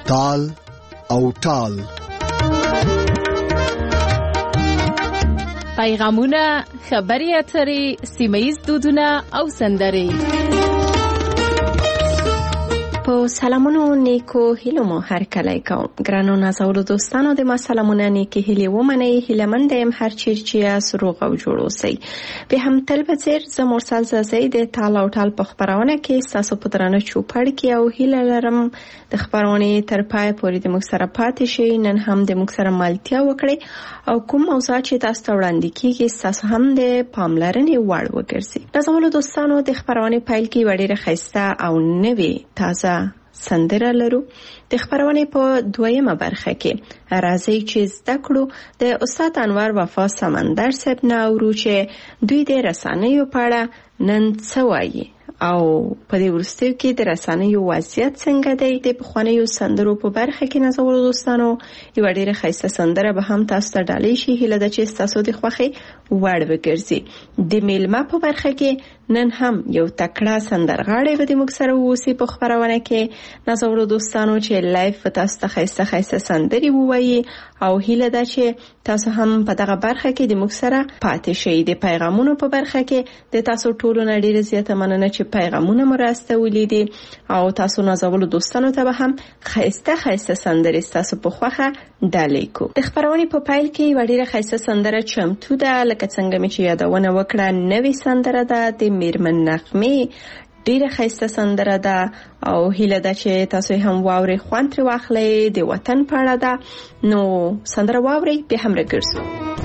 تال او ټال. پیغامونه، خبري اترې، سیمه‌ییز دودونه او سندرې. په سلامونو نیکو هیلو مو هر کله کوم. ګرانو نازولو دوستانو د ما سلامونه نیکی هیلې ومنئ. هیلمند یم هر چیرې چې یاست روغ او جوړ اوسئ. به هم تل په څیر زه مرسل زازۍ د تال او ټال په خپرونه کې ستاسو په درانه چوپړ کې او هیله لرم د خپرونې تر پای پورې د موږ سره پاتې شئ. نن هم د موږ سره ملتیا وکړئ او کوم موضوع چې تاسو ته وړاندې کیږي ستاسو هم د پاملرنې وړ وګرځي. نازولو دوستانو د خپرونې پیل کې ډېره ښایسته او نوې تازه سندره لرو. د خبرونه په دویمه برخه کې راځي چې زده کړو د استاد انور وفا سمندر صاحب نه اورو چې دوی د رسنیو په اړه نن څه وایي او په دې وروستیو کې د رسنیو وضعیت څنګه دی. د پخوانیو سندرو په برخه کې نازولو دوستانو یو ډېره ښایسته سندره به هم تاسو ته ډالۍ شي. هیله ده چې تاسو د خوښي وړ وګرځي. د میلمه په برخه کې نن هم یو تکړه سندرغاړی به د موږ سره اوسي په خبرونه کې. نازولو دوستانو چې لایف تاسو ته ښایسته سندري ووایي او هیله ده چې تاسو هم په دغه برخه کې د موږ سره پاتې شئ. د پیغامونو په برخه کې د تاسو ټولو نه ډېره زیاته مننه چې پیغامونه مو راستولي دي او تاسو نازولو دوستانو ته به هم ښایسته سندري تاسو په خوخه ډالۍ کو. د خبرونه په پایل کې ډېره ښایسته سندره چمتو ده. لکه څنګه مې چې یادونه وکړه نوې سندره ده د میرمن نغمې. ډېره ښایسته سندره ده او هیله ده چې تاسو هم واوري خوند ترې واخلئ. د وطن په اړه ده نو سندره واوري به هم راګرځو.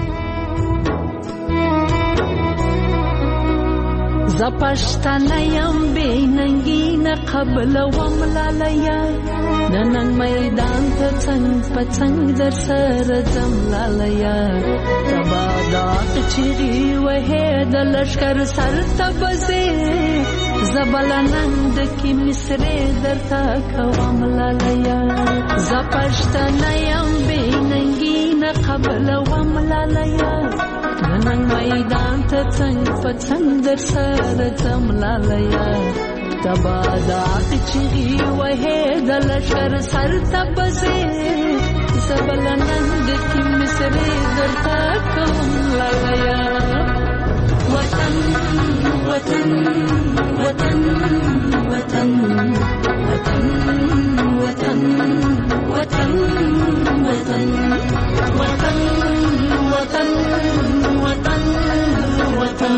زپشتنه یم بیننگی نه قبل وملالیا ننن میدان ته څنګ په څنګ در سره زملالیا تبادات چیغي وه د لشکر سر تبزه زبلنند کی مصری در تا کوملالیا زپشتنه یم بیننگی نه قبل وملالیا نن میدان ته څنګ په څنګ در سره زملالیا تبادات چیغي وه د لشکر سر تبزه زبلنند کی مصری در تا کوملالیا وطن وطن وطن وطن وطن وطن وطن وطن وطن وطن وطن وطن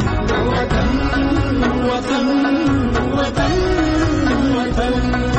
وطن وطن وطن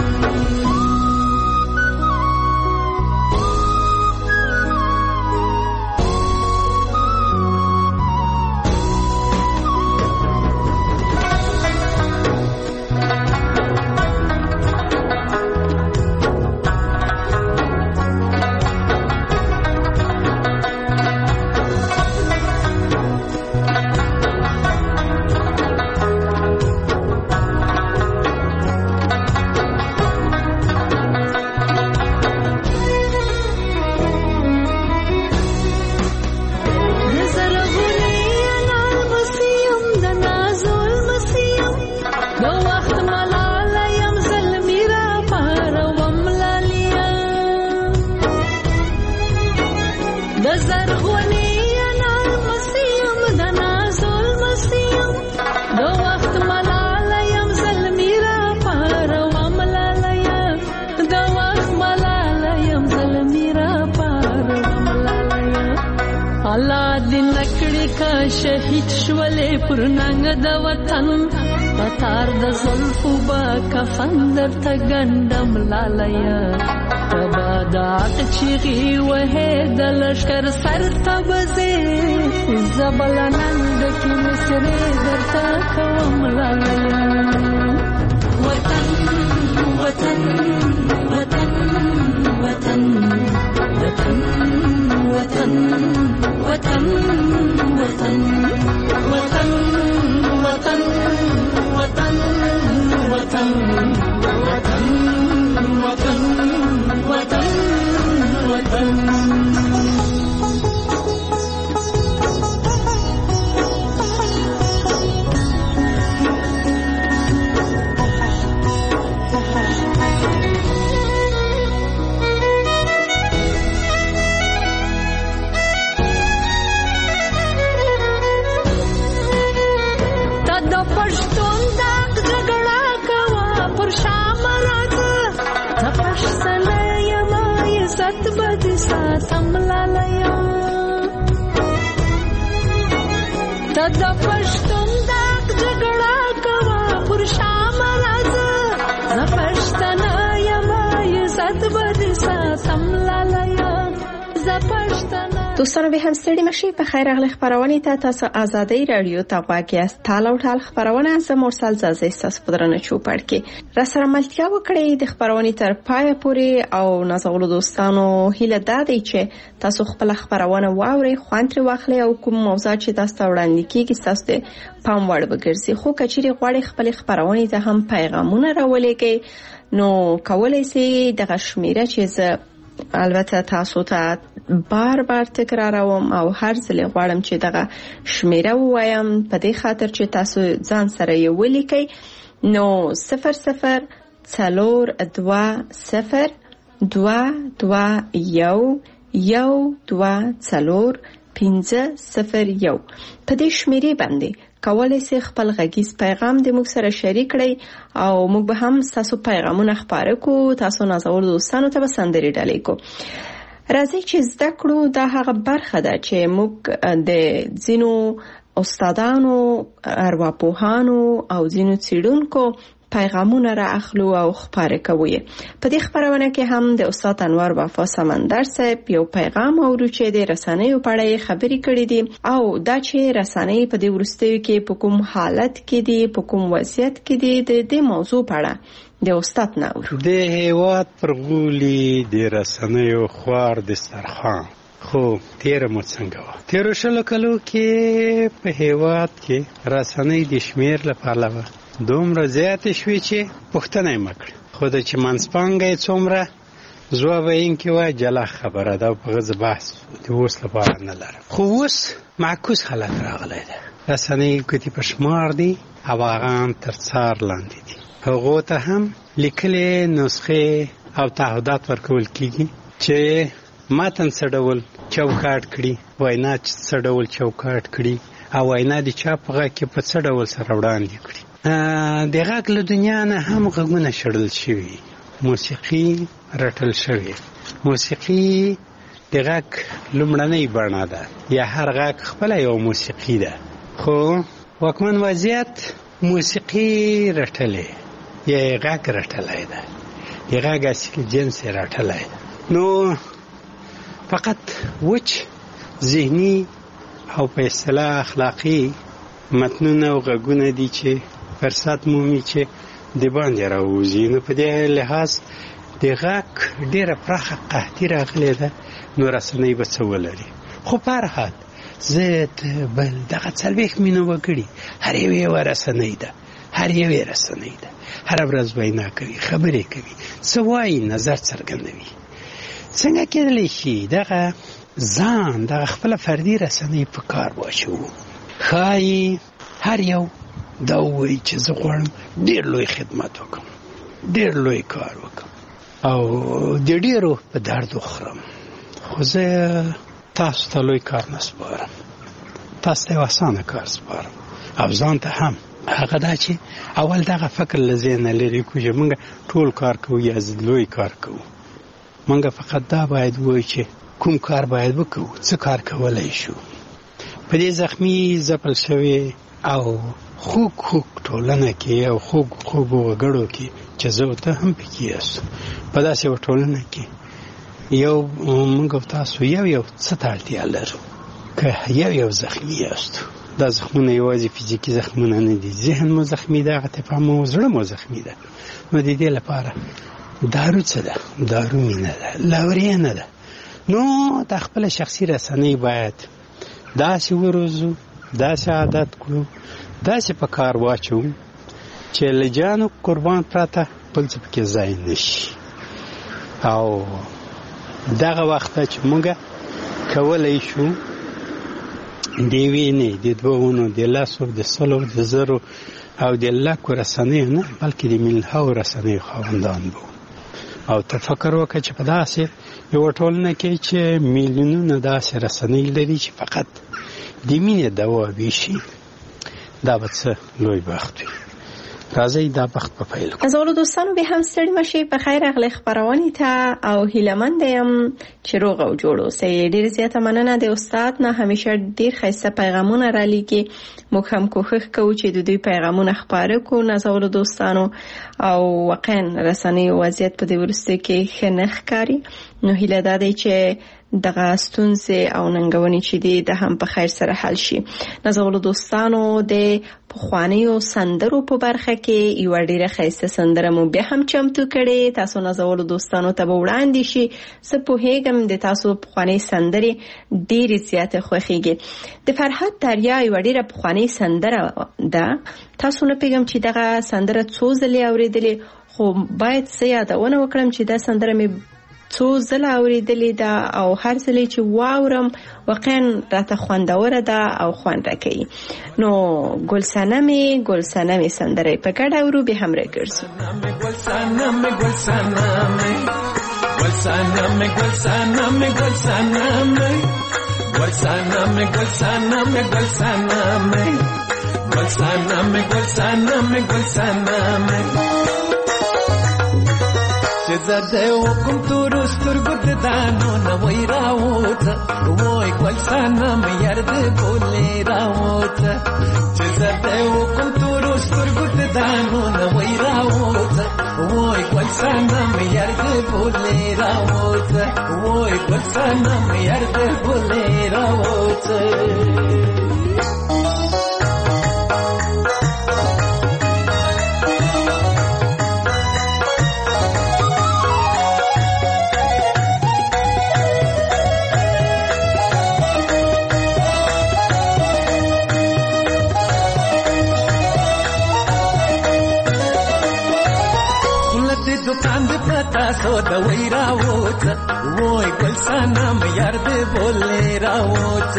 شهید شولې پر ننګ د وطن پتار د زلفو با کفن درته ګنډم لالیا تبادات چیغي وه د لشکر سر تبزه زبلنند کی مصری درته کوم لالیا وطن وطن وطن وطن وطن وطن وطن وطن وطن وطن وطن وطن وطن وطن وطن سملالیه ته د پښتون داغ جګړه کوه پر شام راځه زه پښتنه یم عزت به دې ساتم لالیه زه پښتنه. دوستانو به هم ستړي مشي په خیر اغلی خبرونه ته تاسو آزادی رادیو ته غواړئ است تال او ټال خبرونه ز مرسل زازي تاسو پدرنه چوپړ کې را سره ملتیا وکړئ د خبرونه تر پای پورې او نازولو دوستانو هیله دادی چې تاسو خپل خبرونه واوري خوانتري واخلي او کوم موضوع چې تاسو وړاندې کیږي تاسو ته پام وړ وګرځي خو کچېری غواړي خپل خبرونه ته هم پیغامونه راولېږي نو کولای شي د غشمیره چې البته تاسو ته بار بار تکراروم او هر ځل غواړم چې دغه شمیره وایم په دې خاطر چې تاسو ځان سره یې ولیکئ نو 0020221124 په دې شمیرې باندې کولای شئ خپل غږیز پیغام د موږ سره شریک کړئ او موږ به هم تاسو پیغامونه خپاره کوو تاسو نازول دوستانو ته سندري ډالۍ کوو. راځي چې زده کړو دا هغه برخه ده چې موږ د ځینو استادانو ارواپوهانو او ځینو څېړونکو پیغامونه را اخلو او خپاره کوو. په دې خبرونه کې هم د استاد انور وفا سمندر صاحب یو پیغام اورو چې د رسنیو په اړه خبرې کړې دي او دا چې رسنۍ په دې ورستیو کې په کوم حالت کې دي په کوم وضعیت کې دي د دې موضوع په اړه د استاد ناور د هیواد پرغولي د رسنیو خوار دسترخوان خو تیر مو څنګه و تیر شلو کلو کې په هیواد کې رسنۍ د شمیر لپاره دومره زیات شوي چې پښتنه مکړ خو د چې منسپانګې څومره ځواب یې کې و جلا خبره ده په غز بحث د اوس لپاره نه لرم خو اوس معکوس حالت راغلی ده رسنۍ کوتي پشمار دي او هغه تر څار لاندې دي هغه ته هم لیکلې نسخه او تعهدات ورکول کیږي چې متن سړول چوکاټ کړي وینا سړول چوکاټ کړي او وینا د چاپغه کې په سړول سره وړاندې کړي د غږ له دنیا نه هم غږونه شړل شوي موسیقي رټل شوی موسیقي د غږ لومړنۍ بڼه ده یا هر غږ خپل یو موسیقي ده خو واکمن وضعیت موسیقي رټلې یا غږ رټلای ده د غږ اصلي جنس رټلای ده نو فقط وچ ذهني او په اصطلاح اخلاقی متنونه او غږونه دي چې فرصت مومي چې د باندې راوځي نو په دې لحاظ د غږ ډیره پراخه قحطي راغلې ده نو رسنۍ به څه ولري خو په هر حال زه بل دغه 40 مینه وکړي هر یو رسنۍ ده هر یو رسنۍ ده هر ورځ وینا کوي خبرې کوي څه وایي نظر څرګندوي څنګه کېدلی شي دغه ځان دغه خپل فردي رسنۍ په کار واچو خای هر یو دا وایي چې زه غواړم ډېر لوی خدمت وکړم ډېر لوی کار وکړم او د ډېرو په درد وخورم خو زه تاسو ته لوی کار نه سپارم تاسو ته اسانه کار سپارم او ځان ته هم هغه دا چې اول دغه فکر لزینه لري کوم چې موږ ټول کار کوو یا لوی کار کوو موږ فقط دا باید وایو چې کوم کار باید وکړو څه کار کولای شو په دې زخمی زپل شوی او خوږ ټولنه کې او خوږ وګړو کې چې زه ته هم پکې یاست په داسې ټولنه کې یو موږ تاسو یو څه ته اړتیا لرو که یو زخمی یاست دا زخمونه یوازې فزیکی زخمونه نه دي ذهن مو زخمی ده عاطفه مو زړه مو زخمی ده نو د دې لپاره دارو څه ده دارو مینه ده لوري نه ده نو د خپل شخصي رسنۍ باید داسې وروزو داسې عادت کړو داسې په کار واچو چې لجانو قربان پراته بل څه پکې ځای نشي او دغه وخت چې موږ کولای شو د وینې د دوونو د لاسو د سلو د زرو او د لاکو رسنۍ نه بلکې د ملهاو رسنۍ خواندان بو او تفکر وکړه چې په داسې یو ټولنه کې چې میلیونونه داسې رسنۍ لري چې فقط د مینې دوا ویشي دا به څه لوی بخت وي راځي دا بخت په پیل. زولو دوستانو به هم ستړي مشي په خیر اغلی خبرونه ته او هیلمند یم چې روغ او جوړ اوسئ. ډیر زیاته مننه د استاد نه، همیشه ډیر ښایسته پیغامونه را لېږي. موږ هم کوښښ کوو چې د دوی پیغامونه خپاره کړو نه زولو دوستانو، او واقعا رسنۍ وضعیت په دې وروستیو کې ښه نه ښکاري. نو هیله ده دی چې دغه ستونزې او ننګونې چې دي د هم په خیر سره حل شي. نازولو دوستانو د پخوانیو سندرو په برخه کې یو ډیره ښایسته سندره مو بیا هم چمتو کړې. تاسو نازولو دوستانو ته به وړاندې شي. زه پوهېږم د تاسو پخوانۍ سندرې ډیرې زیاتې خوښېږي. د فرهاد دریا یو ډیره پخوانۍ سندره ده. تاسو نه پوهېږم چې دغه سندره څو ځلې اورېدلې، خو باید زه یادونه وکړم چې دا سندره مې څو ځله اورېدلې ده او هر ځلې چې واورم واقعا راته خوندوره ده او خوند راکوي. نو ګل صنمې سندره په ګډه اورو، به هم راګرځو. چې زده وکم تور سترګو د دانو نه وای راوته، وای ګل صنم یار دې بولې راوته. چې زده وکم تور سترګو د دانو نه وای راوته، وای ګل صنم یار دې بولې راوته، وای ګل صنم یار دې بولې راوته. दुकान दे पता सो दवाई रावोच, वोई गुल सनम यार दे बोले रावोच.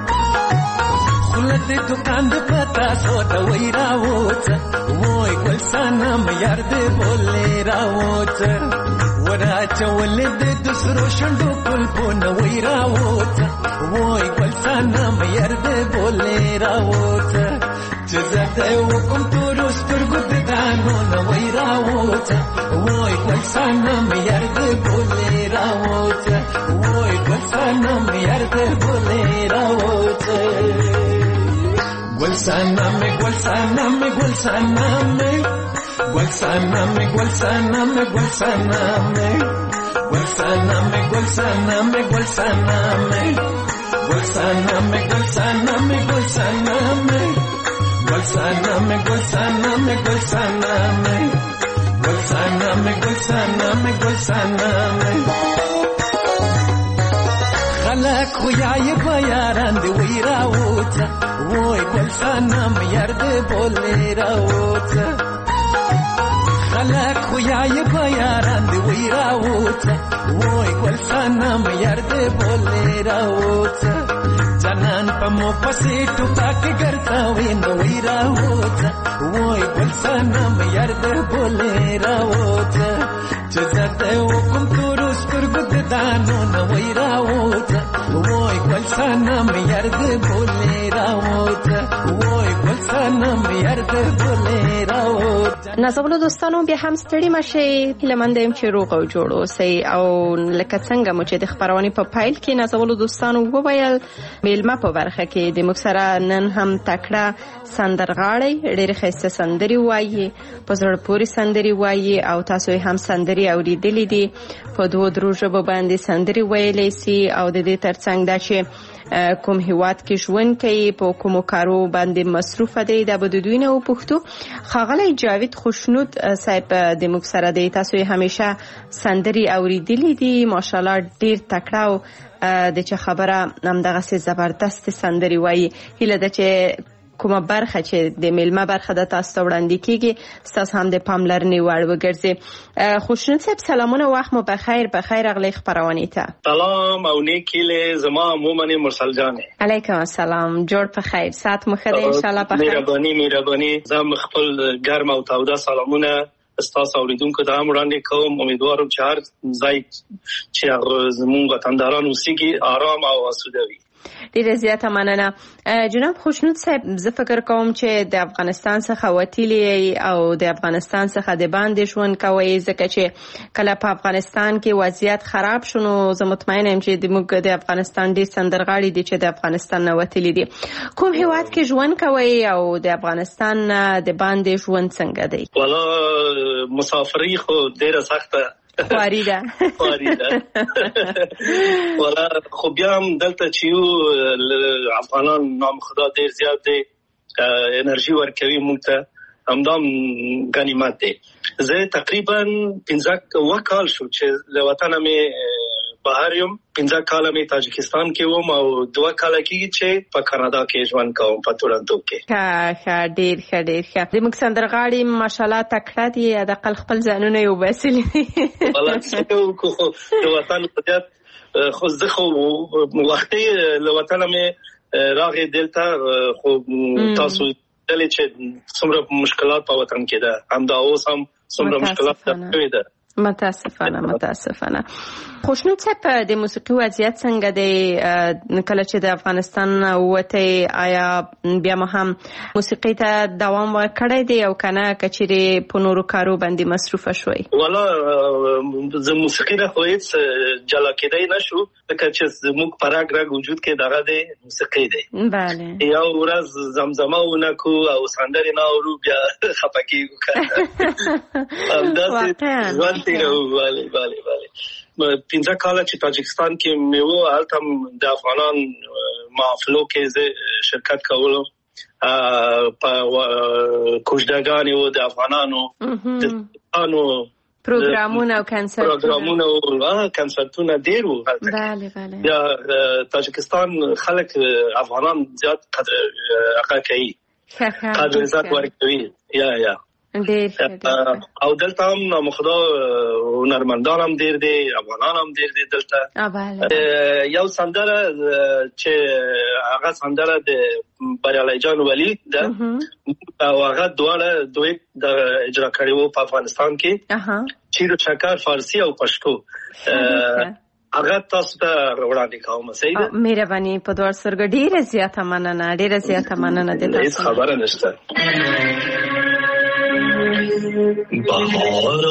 खुलत दुकान दे पता सो दवाई रावोच, वोई गुल सनम यार दे बोले रावोच. वरा चवल दे दूसरो शंडो पुल पुन वही रावोच, वोई गुल सनम यार दे बोले रावोच. जज़दे वकुम तुरु स्तुरगु दानो न वही रावोच, वोई गुल सनम यार दे बोले रावोच, वोई गुल सनम यार दे बोले रावोच. गुल सनम गुल सनम गुल सनम गुल सनम गुल सनम गुल सनम गुल सनम गुल सनम गुल सनम गुल सनम गुल सनम गुल सनम गुल सनम गुल सनम गुल सनम गुल सनम गुल सनम गुल सनम. خلق خویای بیاران دی وی راوچا، وای گل سنم یارد بولی راوچا. خلق خویای بیاران دی وی راوچا، وای گل سنم یارد بولی راوچا. جنان پمو پسی ٹوپاک گرتا وی نوی راوچا، وای گل سنم یارد بولی راوچا. جزد وکم تورو سترگد دانو نوی راوچا، وای گل سنم یارد بولی راوچا، وای گل سنم یارد بولی راوچا. نازولو دوستانو بیا هم ستړي مشئ. هیله‌مند یم چې روغ او جوړ اوسئ. او لکه څنګه مو چې د خبرونې په پایل کې نازولو دوستانو وویل، میلمه په برخه کې د موږ سره نن هم تکړه سندرغاړی ډېرې ښایسته سندرې وایي، په زړه پورې سندرې وایي او تاسو یې هم سندرې اورېدلې دي. په دوو درو ژبو باندې سندرې ویلی سي او د دې ترڅنګ دا چې کوم هیواد کې ژوند کوي، په کومو کارو باندې مصروفه دی، دا به د دوی نه وپوښتو. ښاغلی جاوید خوشنود صاحب د موږ سره دی. تاسو یې همیشه سندرې اورېدلې دي، ماشاءالله ډېر تکړه او د چې خبره همدغسې زبردست سندرې وایي. هیله ده چې کومه برخه چې د میلمه برخه د تاسو ته وړاندې کیږي ستاسو هم د پاملرنې وړ وګرځي. خوشنود صاحب سلامونه، وخت مو بخیر. بخیر اغلی خبرونې ته سلام او نیک هیلې زما مومن مرسل جان. علیکم السلام، جوړ په خیر، سات مو ښه دی ان شاء الله. په خیر، مهرباني. زه خپل ګرم او تاوده سلامونه ستاسو اوریدونکو ته هم وړاندې کوم. امیدوارم چې هر ځای چې زموږ وطنداران اوسېږي آرام او آسوده وي. ډیره زیاته مننه. جناب خوشنود صاحب، زه فکر کوم چې د افغانستان څخه وتیلی او د افغانستان څخه د باندې ژوند کوي، ځکه چې کله په افغانستان کې وضعیت خراب شونه زه مطمئنه یم چې د افغانستان ډیر سندرغاړي دي چې د افغانستان نه وتیلی دي. کوم هیواد کې ژوند کوي او د افغانستان د باندې ژوند څنګه دی؟ والا مسافری خو ډیره سخته خواري ده ولا خو بیا هم دلته چې افغانان نام خدا ډیر زیات دی انرژي ورکوي مونږ ته، همدام غنیمت دی. زه تقریبا 15 کال شو چې له وطنه مې بهر یم. 15 کال مې تاجکستان کې وم او 2 کال کې چې په کاناډا کې ژوند کوم په تورنټو کې. ښه ډیر ښه. د موږ سندرغاړي ماشاءالله تکړه دي، د خپل ځانونه یو باسي. والله څه کو د وطن په خو زه خو وختي له وطن مې راغی دلته، خو تاسو دلته چې څومره مشکلات په وطن کې ده، همدا اوس هم څومره مشکلات ده. متاسفانه. خوشنود صاحب، د موسیقي وضعیت څنګه دی کله چې د افغانستان وته؟ آیا بیا هم موسیقي ته دوام ورکړی دی او کنه کچېری په نورو کارو باندې مصروفه شوي؟ والا زه موسیقي نه خو هیڅ جلا کېدای نشو، ځکه چې زموږ پراګ راګ وجود کې دغه دی موسیقي دی. بله. یو ورځ زمزمه ونکو او سندرې نه اورو بیا خپکیږو کنه. بله 15 کال چې تاجکستان کې مې وو، هلته د افغانان محفلو کې زه شرکت کولم، په کوژدګانې وو د افغانانو پروګرامونه او کنسرتونه ډېر وو هلته. بیا تاجکستان خلک افغانان زیات قدر کوي، قدر عزت ورکوي. یا او دلته هم نامخدا هنرمندان هم ډیر دي، افغانان هم ډیر دي دلته. یو سندره چې هغه سندره د بریالي جان ولی ده او هغه دوی د اجرا کړي وو په افغانستان کې، چیرو چکر فارسی او پښتو. هغه تاسو ته وړاندې کوم. صحیح ده؟ مهرباني په دوه سرګ ډیره زیاته مننه د تاسو. خبره نشته. بهار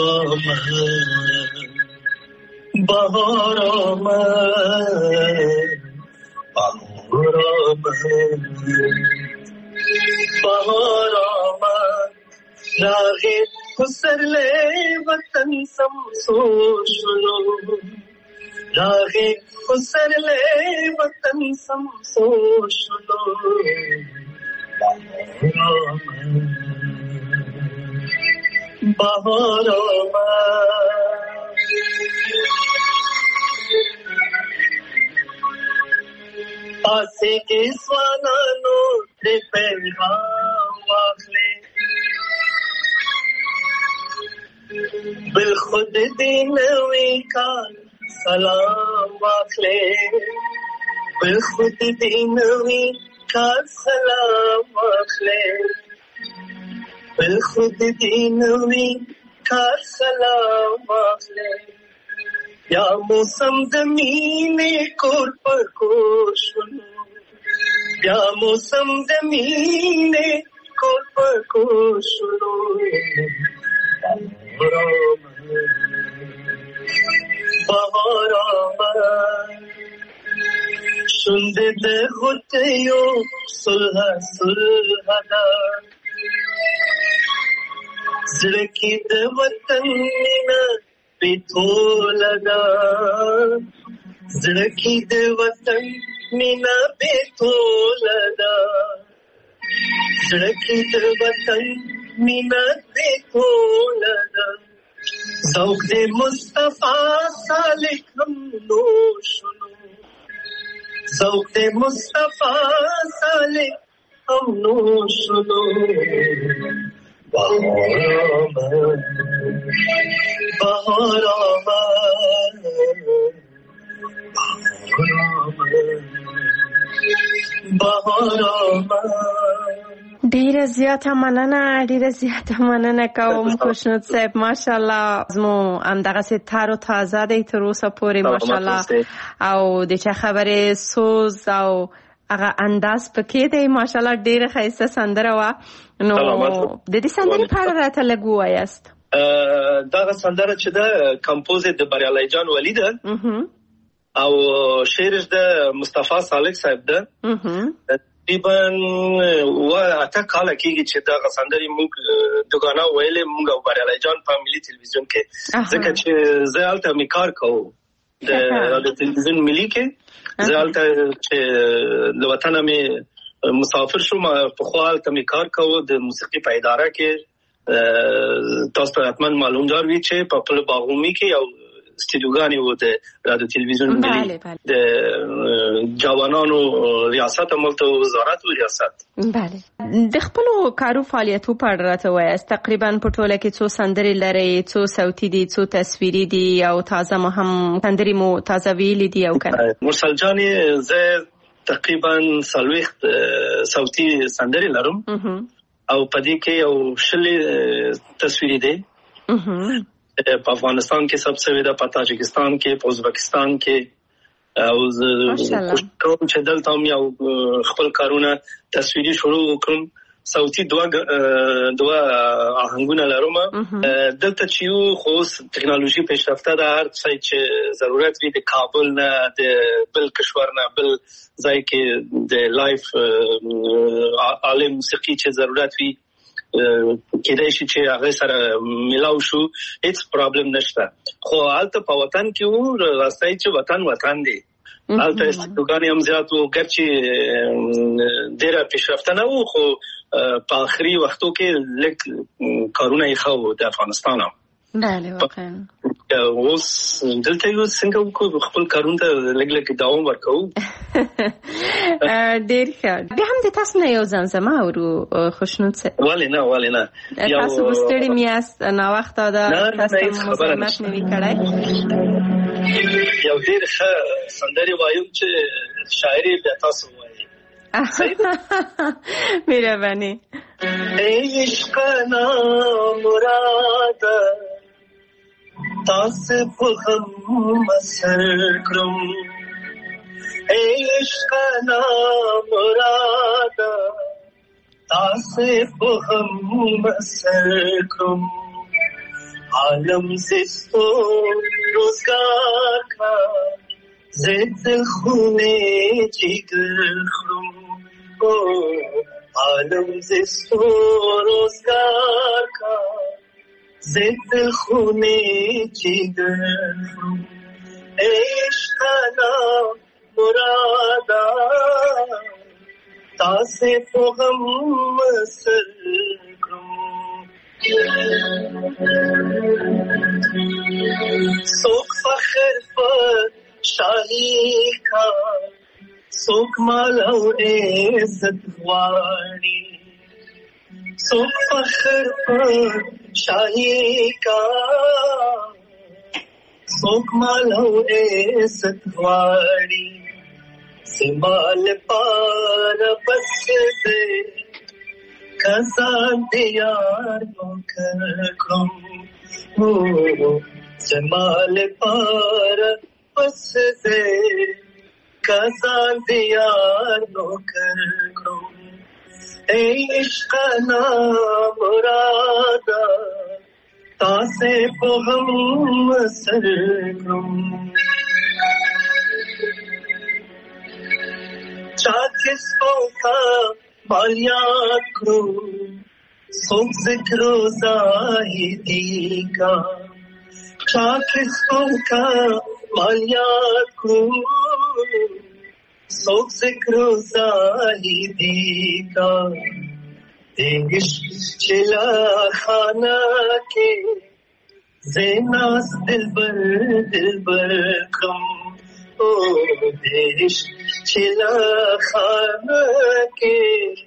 راغی خسرلے وطن سمسو شلو، راغی خسرلے وطن سمسو شلو. بهار پاسے کے سوانانو دے پیغام واخلے، بالخود دینوی کا سلام واخلے، بالخود دینوی کا سلام واخلے، بالخود دینوی کا سلام واخلے. یا موسم زمین کور پر کور شنو، یا موسم زمین کور پر کور شنو. بهار آمد شنده ده غطیو صلح ده، زړکی د وطن مینا بیتوله ده، زړکی د وطن مینا بیتوله ده، زړکی د وطن مینا بیتوله ده. ذوق د مصطفی صالح هم نوشنو، ذوق د مصطفی صالح هم نوشنو. بهار آمد ډیره زیاته مننه کوم خوشنود صاحب. ماشاءالله زمو همدغه سي تارو تازه دی تر اوسه پورې ماشاءالله او د چا خبره سوز او هغه انداز پکې دی ماشاءالله ډیره ښایسته سندره وا. نو د دې سندرې په اړه راته لږ ووایاست. دا سندره چې دا کمپوز د بریالي جان ولی ده او شعر د مصطفی صالح صاحب ده. تقریبا اته کال کېږي چې دا سندرې موږ دغه ویلې موږ او بریالي جان په ملي تلویزیون کې ځکه چې زه الته میکار کوم د تلویزیون ملي کې زه الته چې د وطن مې مسافر شوم په خو الته میکار کوم د موسیقي په اداره کې. تاسو ته حتما معلوم جوړ وي چې په خپل باغومي کې یو استودیوګانی و د رادیو تلویزیون ملي د جوانانو ریاست عملته وزارت او ریاست. بله د خپل کارو فعالیتو په اړه راته وایاست. تقریبا په ټوله کې څو سندرې لري، څو صوتي دي، څو تصویري دي او تازه مو هم سندرې مو تازه ویلې دي او کنه؟ مرسل جان زه تقریبا 40 صوتي سندرې لرم او په دې کې یو شلې تصویري دي. په افغانستان کې سبسه ودا په تاجکستان کې په ازبکستان کې او کوم چې دلته هم یو خپل کارونه تصویري شروع وکړم. صوتي دوه آهنګونه لرم. دلته چې یو خو ټکنالوژي پیشرفته ده، هر څه چې ضرورت وي د کابل نه د بل کشور نه بل ځای کې د لایف عالم موسیقي چې ضرورت وي کېدای شي چې هغه سره ملاو شو، هیڅ پرابلم نشته. خو حالت په وطن کې وو راستای چې وطن دی حالت استودګانی هم زیات وو، ګرچې ډېر پیشرفته نه وو خو په آخري وختو کې لږ کارونه یې خو د افغانستان هم. بله واقعا اوس دلته یو څنګه وکړو خپل کارونه لږ دوام ورکوو. ډېر ښه. بیا هم د تاسو نه یو زمزمه اورو خوشنود صاحب. ولې نه تاسو ستړي میاست ناوخته ده تاسو مزاحمت نه وی کړای. یو ډېر ښه سندرې وایم چې شاعري بیا تاسو وایي. مهرباني. عشق نام مراد تاسو په هم سر کړم، عشق نام مراد تاسو په هم سر کړم، عالم زستو روزگار کا زد خونه جگر خرم، عالم زستو روزگار کا زد خونه جگر خرم، عشق نام مرادا تاسے فغم سر کرم، سوک فخر پر شاہی کا سوک مالا عزت واری، سوک فخر پر شاہی کا سوک مالا عزت واری، سمال پار بس دے کسان دیار کرم، سمال پار بس دے کسان دیار کرم، اے عشق نام مرادا تاسے کو ہم سر کرم، چاکس کا بالیات کرو سوک ذکر زاہدی کا، چاکس کا بالیات کرو سوک ذکر زاہدی کا، عشق چلا خانہ کے زیناس دلبر کم، عشق چلا خانہ کے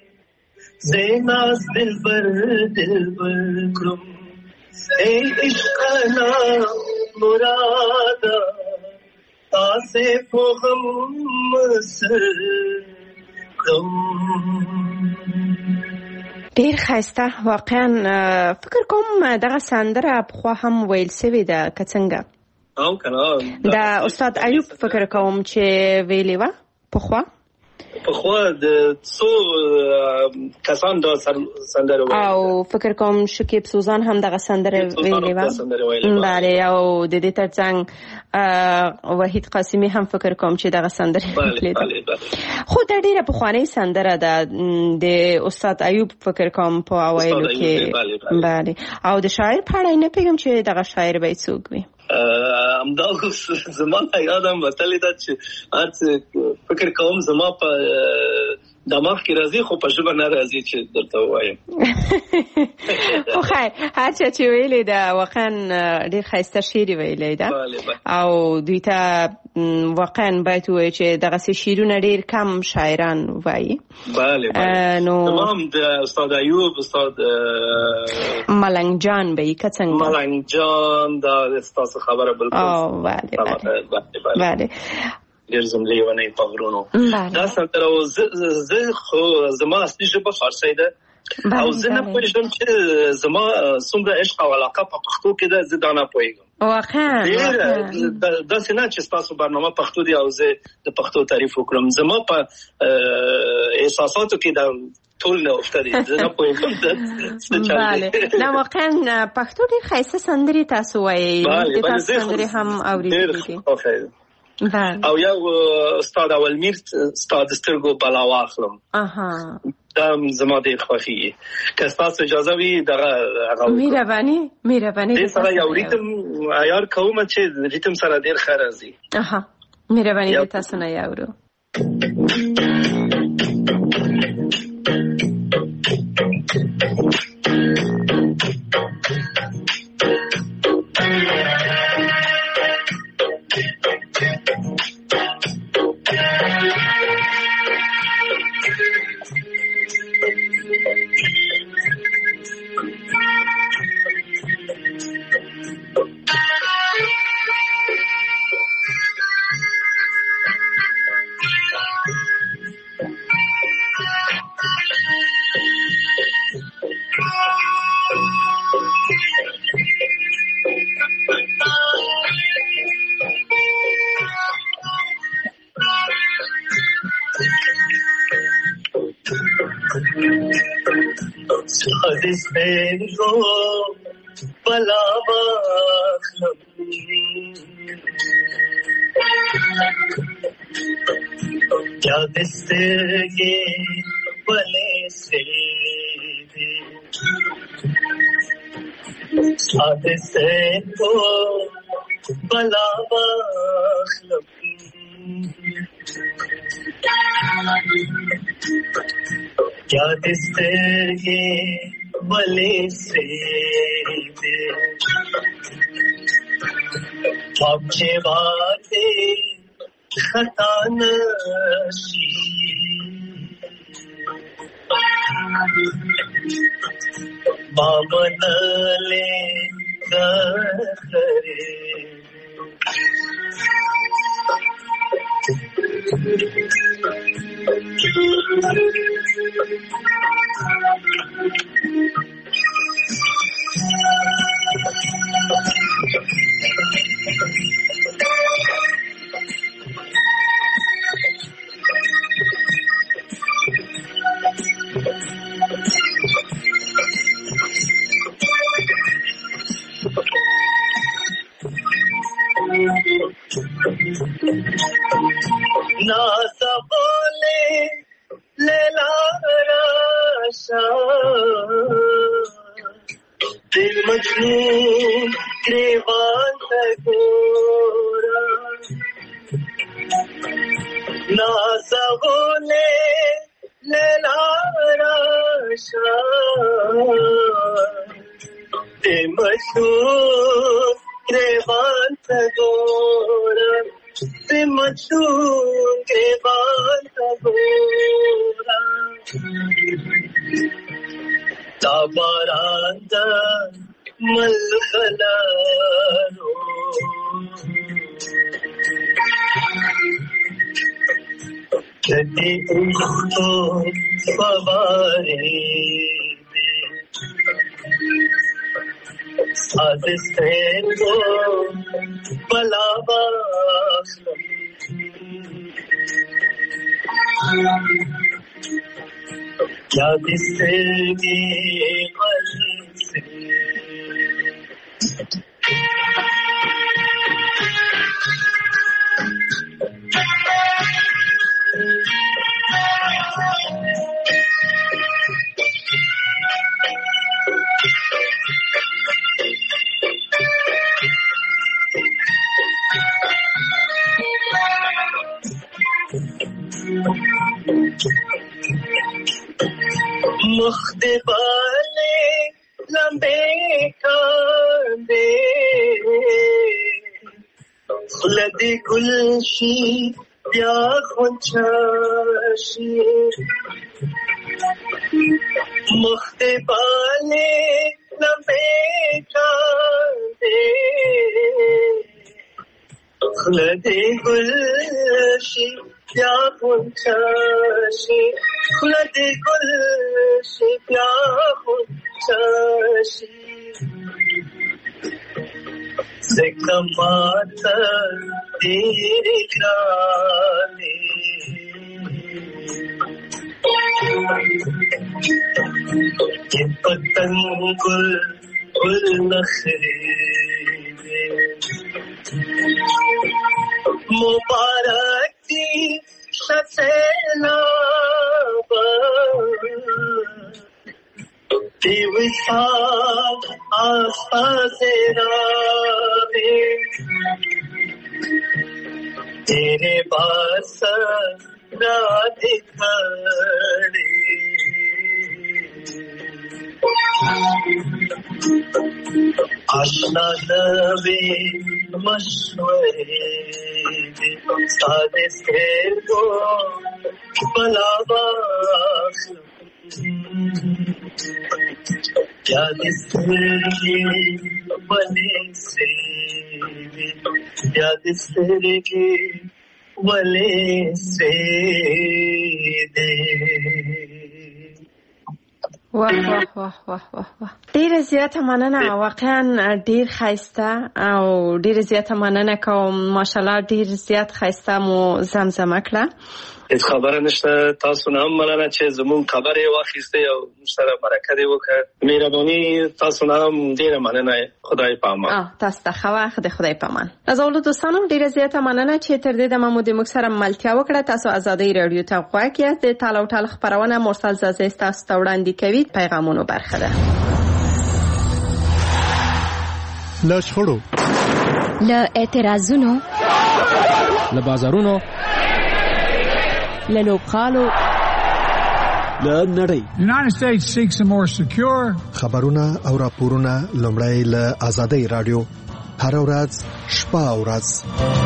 زیناس دلبر کم، اے عشق نام مرادا تاسے فغم سر کم. ډیر ښایسته واقعا. فکر کوم دغه سندره پخوا هم ویل سوې ده که څنګه؟ او کنه دا استاد ایوب فکر کوم چې ویلې وه پخوا د څو کسان دا سندره ویلې او فکر کوم شکیب سوزان هم دغه سندره ویلې وه. بله او د دې ترڅنګ وحید قاسمی هم فکر کوم چې دغه سندره ویلې ده. خو دا ډیره پخوانۍ سندره ده د استاد ایوب فکر کوم په اوایلو کې. بله او د شاعر په اړه نه پیږم چې دغه شاعر به څوک وي. همدا زما یادم وتلی ده چې فکر کوم زما په دماغ کې راځي خو په ژبه نه راځي چې درته ووایم. خو خیر هر چا چې ویلې ده واقعا ډېر ښایسته شعر ویلی ده او دوی ته واقعا باید ووایي چې دغسې شعرونه ډېر کم شاعران وایي. بله نو هم د استاد ایوب، استاد ملنګ جان به یې که څنګه ملنګ جان دا ستاسو خبره بالکل. بله ډېر زملې ونې په غرونو دا سندره او زه خو زما اصلي ژبه فارسي ده او زه نه پوهېږم چې زما څومره عشق او علاقه په پښتو کې ده. زه دا نه پوهېږم واقعا داسې نه چې ستاسو برنامه پښتو دی او زه د پښتو تعریف وکړم. زما په احساساتو کې دا ټول نه افته دي. زه نه پوهېږم بله نه واقعا پښتو ډېر ښایسته سندرې تاسو وایئ. د تاسو سندرې هم اورېدلې دي. او یو استاد اولمیر استاد سترګو بلا واخلم دا زما ډېر خوښیږي. که ستاسو اجازه وي دغه مهرباني دې سره یو ریتم عیار کوم چې ریتم سره ډېر ښه راځي. مهرباني د تاسو نه یاورو. आदिस्तेरो बलावास क्या दिसेगी वजह मुख्तबाले लंबे कांदे खुलदी गुलशी या खुंचाशी मुख्तबाले लंबे कांदे खुलदी गुलशी या खुंचाशी खुलदी गुलशी या खुंचाशी से कमाता तेरे गाने ये पतंग गुल नखरे मुबारक की शसेलाबा दिवसाब आस्ते रावे तेरे बास राधे खड़े आशना नवे मशवरे सादे से को बलावास क्या दिसरे वले से क्या दिसरे वले से दे واه واه واه واه واه واه ډیره زیاته مننه واقعا ډیر خیسته او ډیره زیاته مننه کوم ماشاءالله ډیر زیات خیسته مو زمزمه کړه هیڅ خبره نشته تاسو نه هم مننه چې زموږ خبره واخیسته او سره برکت وکړه مهرباني تاسو نه هم ډیره مننه خدای پامان تاسو ته خو وخت خدای پامان از اول دوستانو ډیره زیاته مننه چې تر دې د محمود مکسر ملتیا وکړه تاسو آزادۍ رادیو ته غواړئ د تاله او ټال خبرونه مرسل زازه تاسو ته وړاندې کوي پیغامونو برخه ده له شخړو له اعتراضونو له بازارونو له لوبغالو له نړۍ United States seeks a more secure خبرونه او راپورونه لومړی له آزادۍ رادیو هر ورځ شپه او ورځ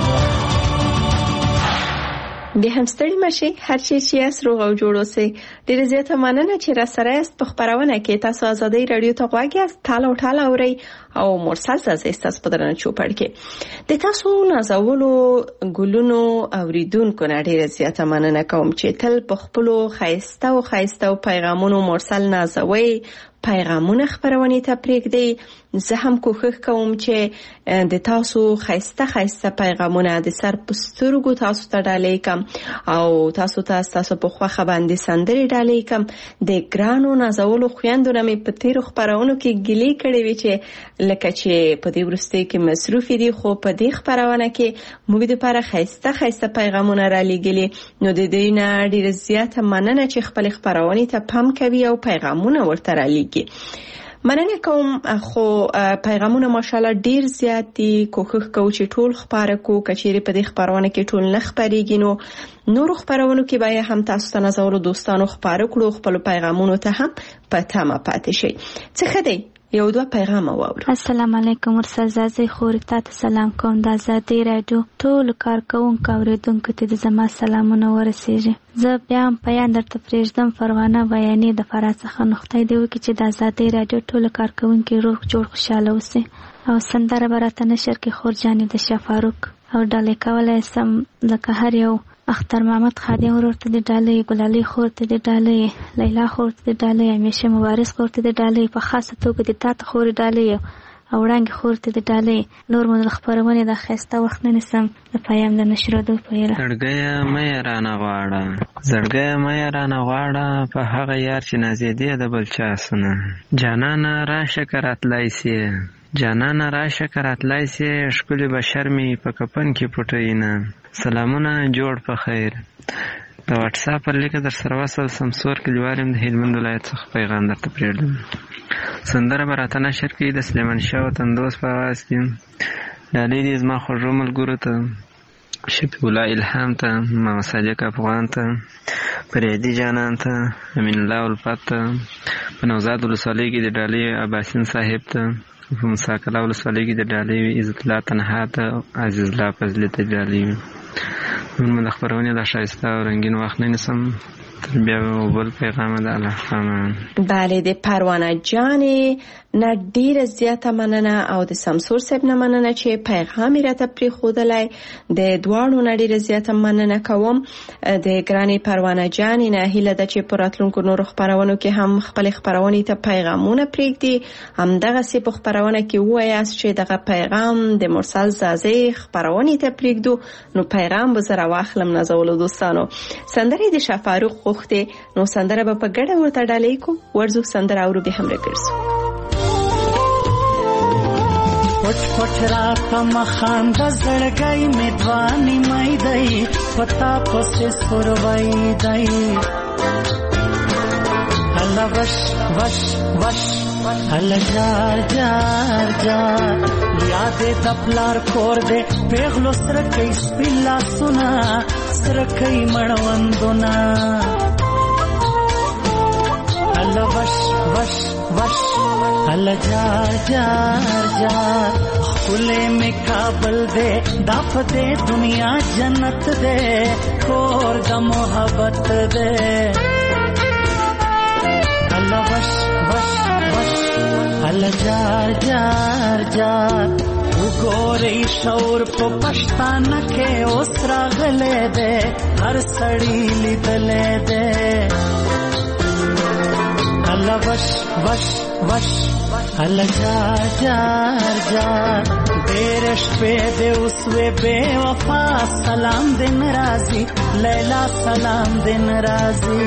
به هم ستړي مشي هر چی چې اس روغ او جوړ اوسئ ډیره زیاته مننه چې را سره است په خبرونه کې تاسو آزادۍ رادیو ته غواړئ تاله او ټاله اورئ او مرسل زازه تاسو په درنه چوپړ کې د تاسو نازولو ګلونو اوریدونکو نه ډیره زیاته مننه کوم چې تل په خپلو خایسته او پیغامونو مرسل نازوي پیغامونه خبرونه ته پرېږدي زه هم کوښښ کوم چې د تاسو خایسته پیغامونه د سر پسترګو تاسو ته ډالې کم او تاسو په خوخه باندې سندري ډالې کم د ګرانو نازولو خويندو نه په تیر خبرونو کې ګلې کړې وی چې لکه چې په دې ورسته کې مصروف دي خو په دې خبرونه کې موږ د لپاره خایسته پیغامونه را لګلې نو د دې نه ډیر زیاته مننه چې خپل خبرونه ته پام کوي او پیغامونه ورته را لګي مننه کوم خو پیغامونه ماشاءالله ډیر زیات دي کوښښ کوو چې ټول خبره کو کچېری په دې خبرونه کې ټول نه خبريږي نو نور خبرونو کې به هم تاسو ته نظر دوستانو خبره کړو خپل پیغامونو ته هم پته پاتې شي څه خدای یو دوه پیغام واورو السلام علیکم ورسل زازي خور ته سلام کوم د آزادۍ رادیو ټول کارکونکو اوریدونکو ته د زما سلامونه ورسیږي زه بیا هم پیان درته پرېږدم فرغانه بیانې د فرات څخه نقطه دی وکړي چې د آزادۍ رادیو ټول کارکونکو روغ جوړ خوشاله اوسي او سندره براته نشر کې خور جانې د شفاروق او ډالې کولای سم لکه هر یو اختر محمد خادم ورته د ډالې ګلالي خور ته د ډالې لیلا خور ته د ډالې همیشه مبارز خور ته د ډالې په خاصه توګه د تات خور ډالې او وړاندې خور ته د ډالۍ نور مو د خپرونې د ښایسته وخت نه نیسم د پیام د نشرېدو په هیله. زړګیه مه یې رانه غواړه، زړګیه مه یې رانه غواړه، په هغه یار چې نازېدې د بل چا سونه. جانانه راشه که راتلی سې، جانانه راشه که راتلی سې، ښکلي بشر مې په کفن کې پټوي نه. سلامونه جوړ په خیر. د واټساپ پر لیکه در سره وصل سمسور کلیوال یم د هلمند ولایت څخه پیغام درته پرېږدم. سندره به راته نشر کړي د سلیمان شاه وطندوس په اواز کې. ډالۍ دې زما خوږو ملګرو ته، شفیع الله الهام ته، محمد صادق افغان ته، فریدي جانان ته، امین الله الفت ته، په نوزاد ولسوالۍ کې د ډالۍ عباسین صاحب ته، په موسی کلا ولسوالۍ کې د ډالۍ عزت الله تنها ته، عزیز الله فضلي ته ډالۍ. نور مو د خپرونې د ښایسته او رنګین وخت نه نیسم، تر بیا بل پیغام د الله امان. بله د پروانه جانې نه ډیره زیاته مننه او د سمسور صاحب نه مننه چې پیغام راته پرېښودلی. د دواړو نه ډیره زیاته مننه کوم. د ګرانې پروانه جانې نه هیله ده چې په راتلونکو نورو خپرونو کې هم خپلې خپرونې ته پیغامونه پرېږدي. همدغسې په خپرونه کې ووایاست چې دغه پیغام د مرسل زازې خپرونې ته پرېږدو، نو پیغام به زه راواخلم. نازولو دوستانو سندرې د شاه فاروق غوښتې، نو سندره به په ګډه ورته ډالۍ کو. ورځو سندره اورو بیا هم راګرځو. پټ پټ راته مخانده زړګی مې دوانې مې دی، پتا پسې سپروی دی. هله وش وش وش هله جار جار جار، یادې د پلار کور دې پیغلو سره کوي سپین لاسونه، سره کوي مړوندونه. هله وش وش وش هله جار جار جار، خلے میں کابل دے داپ دے دنیا جنت دے، کور دا محبت دے. هله وش وش وش هله جار جار جار، وګورئ شور په پښتانه کې اوس راغلی دی، هر سړی لیدلی دی. هله وش وش وش هله جار جار جار، ډېر شپې دې اوسوې بې وفا، سلام دې ناراضي لیلا، سلام دې ناراضي.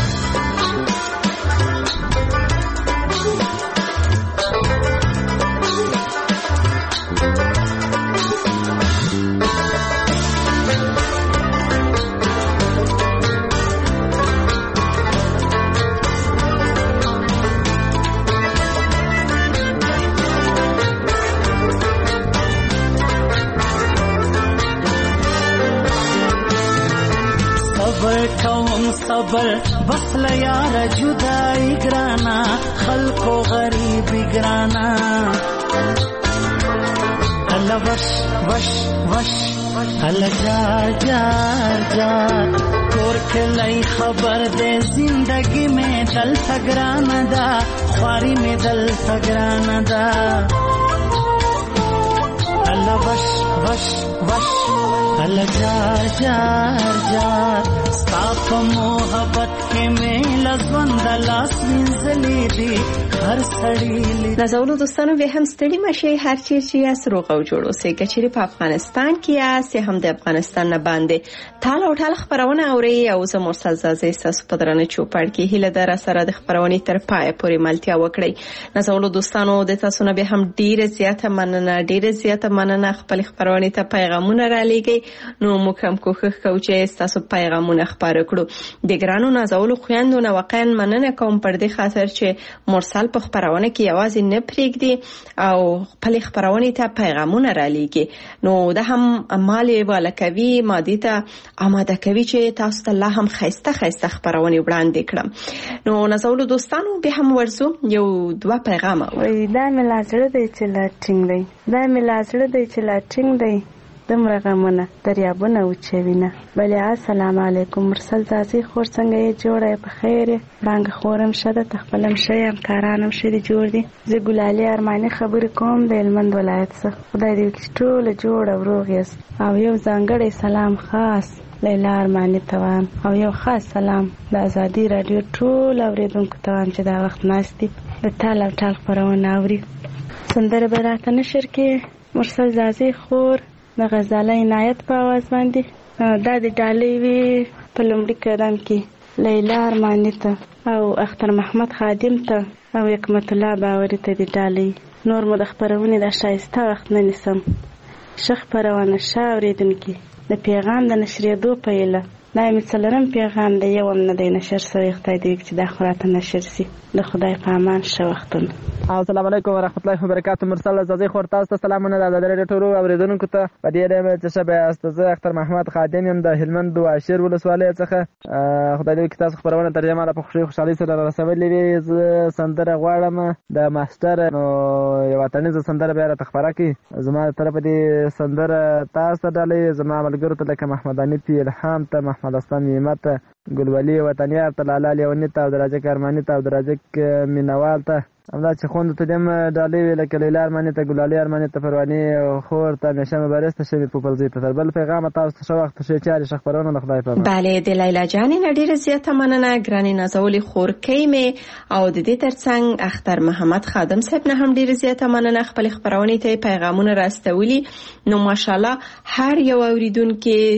صبر بس لیار جدائی گرانا، خلقو غریبی گرانا. هله وش وش وش هله جار جار جار، کور کلی خبر دے زندگی میں دلتا گرانا دا، خواری میں دلتا گرانا دا. هله وش وش وش هله جار جار جار، صاف محبت کې مې لږوند لاس وینځلې دي، هر سړی. نازولو دوستانو به هم ستړي مشي، هر چیرې یاست روغ او جوړ اوسئ. که چیرې په افغانستان کې یاست یا هم د افغانستان نه باندې ټال او ټال خپرونه اورئ، او زه مرسل زازې ستاسو په درانه چوپړ کې هیله ده راسره د خپرونې تر پایه پورې ملتیا وکړئ. نازولو دوستانو د تاسو نه به هم ډیره زیاته مننه، ډیره زیاته مننه. خپل خپرونې ته پیغامونه را لېږئ، نو موږ هم کوښښ کوو چې ستاسو پیغامونه خپاره کړو. د ګرانو نازولو خویندو نه واقعا مننه کوم پر دې خاطر چې مرسل په خپرونه کې یوازې نه پرېږدي او خپل خپرونې ته پیغامونه را لېږي، نو دا هم مالې والا کوي، مادي ته آماده کوي چې تاسو ته لا هم ښایسته ښایسته خپرونې وړاندې کړم. نو نازولو دوستانو به هم ورځو یو دوه پیغامه. دا مې لا زړه دی چې لا ټینګ دی، دا مې لا زړه دی چې لا ټینګ دی، دمره غمونه دریابونه وچوینه. بله السلام علیکم مرسل زازې خور څنګه یې جوړه یې په خیر یې رنګ خورم شه ده تخپلم شه یې همکارانم شه دې جوړ دي. زه ګلالي ارماني خبرې کوم د هلمند ولایت څخه. خدای دې وکړي ټوله جوړ او روغ یاست. او یو ځانګړی سلام خاص لیلا ارماني ته وایم، او یو خاص سلام د ازادي راډیو ټول اورېدونکو ته وایم چې دا وخت ناست دي د ټال او ټال خپرونه اوري. سندره به راته نشر کې مرسل زازي خور د غزاله عنایت په آواز باندې دا د ډالۍ وی په لومړي قدم کې لیلا ارماني ته او اختر محمد خادم ته او حکمت الله باوري ته د ډالۍ. نور مو د خپرونې د ښایسته وخت نه نیسم. ښه خپرونه ښه اورېدونکي د پیغام د نشرېدو په هیله. دا مې څلورم پیغام دی، یو هم نه دی نشر سوی. خدای دې وکړي چې دا خو راته نشر سي. د خدای په امان ښه وختونه. السلام علیکم ورحمت الله وبرکاتو. مرسل زازي خور تاسو ته سلامونه د ډېر ټولو اوریدونکو ته. په دې ډېر چې شبه استاذ اختر محمد خادم یم د هلمند واشیر ولسوالۍ څخه. خدای دې وکړي تاسو خبرونه ترجمه په خوشحالۍ سره رسولې وي. زه سندره غواړم د ماستر نو یو وطنیزه سندره بیا راته خپره کړي. زما طرف دې سندره تاسو ته ډالۍ، زما ملګرو ته لکه محمد انیفي الهام ته، محمد اسلام نیمت، ګلولي وطنیار ته، لالا لیوني ته، عبدالرزاق ارماني ته، عبدالرزاق مینوال ته، همدا چې خوندو ته دیم ډالۍ وي لکه لیلا ارماني ته، ګلالي ارماني ته، پرواني خور ته، میشه مبارز ته، شمي پوپلزي ته. تر بل پیغام تاسو ته ښه وخت ښې چارې ښه خپرونه د خدای په امان. بله د لیلا جانې نه ډېره زیاته مننه. ګرانې نازولې خورکۍ مې او د دې ترڅنګ اختر محمد خادم صاحب نه هم ډېره زیاته مننه. خپل خپرونې ته پیغامونه راستولي. نو ماشاءالله هر یو اوریدونکي